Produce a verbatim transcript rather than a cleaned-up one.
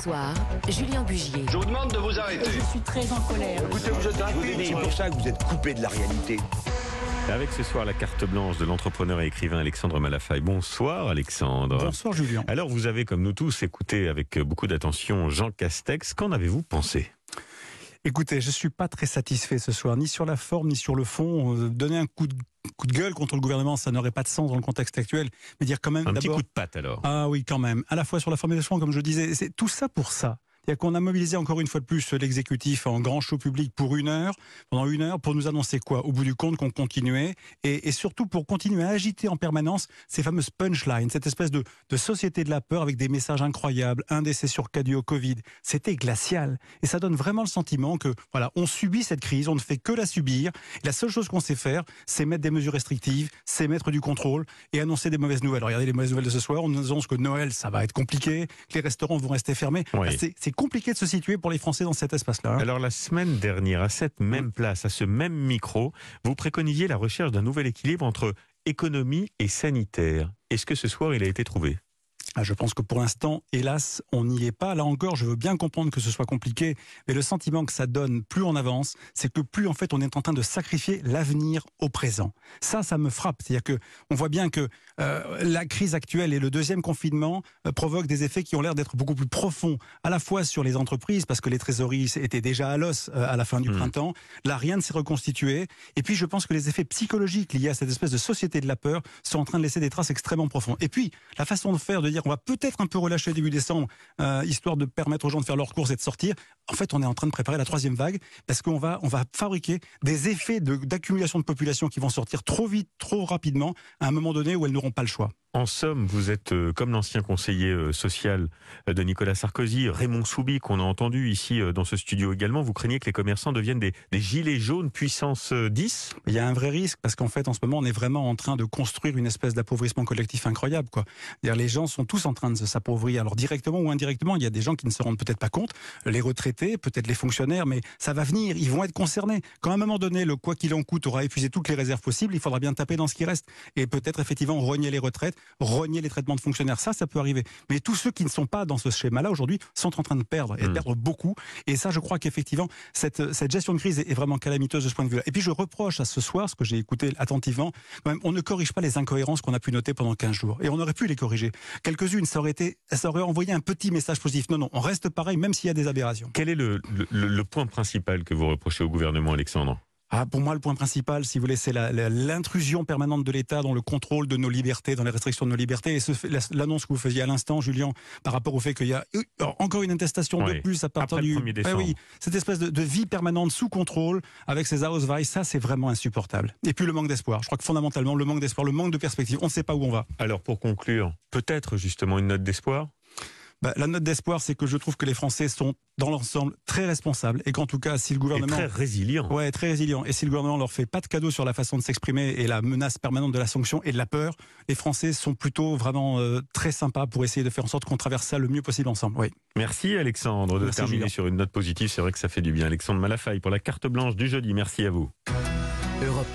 soir, Julien Bugier. Je vous demande de vous arrêter. Je suis très en colère. Écoutez, vous êtes rapide, c'est pour ça que vous êtes coupé de la réalité. Avec ce soir la carte blanche de l'entrepreneur et écrivain Alexandre Malafaille. Bonsoir Alexandre. Bonsoir Julien. Alors vous avez comme nous tous écouté avec beaucoup d'attention Jean Castex. Qu'en avez-vous pensé ? Écoutez, je ne suis pas très satisfait ce soir, ni sur la forme, ni sur le fond. Euh, donner un coup de, coup de gueule contre le gouvernement, ça n'aurait pas de sens dans le contexte actuel. Mais dire quand même Un d'abord... petit coup de patte alors. Ah oui, quand même. À la fois sur la forme et le fond, comme je le disais, c'est tout ça pour ça. C'est-à-dire qu'on a mobilisé encore une fois de plus l'exécutif en grand show public pour une heure, pendant une heure, pour nous annoncer quoi ? Au bout du compte, qu'on continuait, et, et surtout pour continuer à agiter en permanence ces fameuses punchlines, cette espèce de, de société de la peur avec des messages incroyables, un décès sur quatre dû au Covid. C'était glacial. Et ça donne vraiment le sentiment que, voilà, on subit cette crise, on ne fait que la subir. Et la seule chose qu'on sait faire, c'est mettre des mesures restrictives, c'est mettre du contrôle et annoncer des mauvaises nouvelles. Alors, regardez les mauvaises nouvelles de ce soir, on nous annonce que Noël, ça va être compliqué, que les restaurants vont rester fermés. Oui. C'est, c'est compliqué de se situer pour les Français dans cet espace-là. Hein. Alors la semaine dernière, à cette même place, à ce même micro, vous préconisiez la recherche d'un nouvel équilibre entre économie et sanitaire. Est-ce que ce soir il a été trouvé ? Ah, je pense que pour l'instant, hélas, on n'y est pas. Là encore, je veux bien comprendre que ce soit compliqué, mais le sentiment que ça donne plus on avance, c'est que plus en fait on est en train de sacrifier l'avenir au présent. Ça, ça me frappe. C'est-à-dire que on voit bien que euh, la crise actuelle et le deuxième confinement euh, provoquent des effets qui ont l'air d'être beaucoup plus profonds, à la fois sur les entreprises, parce que les trésoreries étaient déjà à l'os euh, à la fin du mmh. printemps. Là, rien ne s'est reconstitué. Et puis, je pense que les effets psychologiques liés à cette espèce de société de la peur sont en train de laisser des traces extrêmement profondes. Et puis, la façon de faire, de dire on va peut-être un peu relâcher début décembre, euh, histoire de permettre aux gens de faire leurs courses et de sortir. En fait, on est en train de préparer la troisième vague parce qu'on va, on va fabriquer des effets de, d'accumulation de population qui vont sortir trop vite, trop rapidement, à un moment donné où elles n'auront pas le choix. En somme, vous êtes euh, comme l'ancien conseiller euh, social de Nicolas Sarkozy, Raymond Soubi, qu'on a entendu ici euh, dans ce studio également. Vous craignez que les commerçants deviennent des, des gilets jaunes puissance euh, dix ? Il y a un vrai risque parce qu'en fait, en ce moment, on est vraiment en train de construire une espèce d'appauvrissement collectif incroyable, quoi. C'est-à-dire, les gens sont tous en train de s'appauvrir. Alors, directement ou indirectement, il y a des gens qui ne se rendent peut-être pas compte. Les retraités, peut-être les fonctionnaires, mais ça va venir. Ils vont être concernés. Quand à un moment donné, le quoi qu'il en coûte aura épuisé toutes les réserves possibles, il faudra bien taper dans ce qui reste. Et peut-être, effectivement, rogner les retraites, rogner les traitements de fonctionnaires, ça, ça peut arriver. Mais tous ceux qui ne sont pas dans ce schéma-là, aujourd'hui, sont en train de perdre, et de mmh. perdre beaucoup. Et ça, je crois qu'effectivement, cette, cette gestion de crise est vraiment calamiteuse de ce point de vue-là. Et puis, je reproche à ce soir, ce que j'ai écouté attentivement, quand même, on ne corrige pas les incohérences qu'on a pu noter pendant quinze jours. Et on aurait pu les corriger. Quelques-unes, ça aurait été, ça aurait envoyé un petit message positif. Non, non, on reste pareil, même s'il y a des aberrations. Quel est le, le, le point principal que vous reprochez au gouvernement, Alexandre ? Ah, pour moi, le point principal, si vous voulez, c'est la, la, l'intrusion permanente de l'État dans le contrôle de nos libertés, dans les restrictions de nos libertés. Et ce, l'annonce que vous faisiez à l'instant, Julien, par rapport au fait qu'il y a encore une attestation oui. de plus à partir Après du... le premier décembre. Ah oui, cette espèce de, de vie permanente sous contrôle avec ces Ausweis, ça, c'est vraiment insupportable. Et puis le manque d'espoir. Je crois que fondamentalement, le manque d'espoir, le manque de perspective, on ne sait pas où on va. Alors, pour conclure, peut-être justement une note d'espoir ? Bah, la note d'espoir, c'est que je trouve que les Français sont, dans l'ensemble, très responsables et qu'en tout cas, si le gouvernement... Et très résilient. Ouais, très résilient. Et si le gouvernement leur fait pas de cadeau sur la façon de s'exprimer et la menace permanente de la sanction et de la peur, les Français sont plutôt vraiment euh, très sympas pour essayer de faire en sorte qu'on traverse ça le mieux possible ensemble. Oui. Merci Alexandre de Merci terminer Julien. sur une note positive. C'est vrai que ça fait du bien. Alexandre Malafaille pour la carte blanche du jeudi. Merci à vous. Europe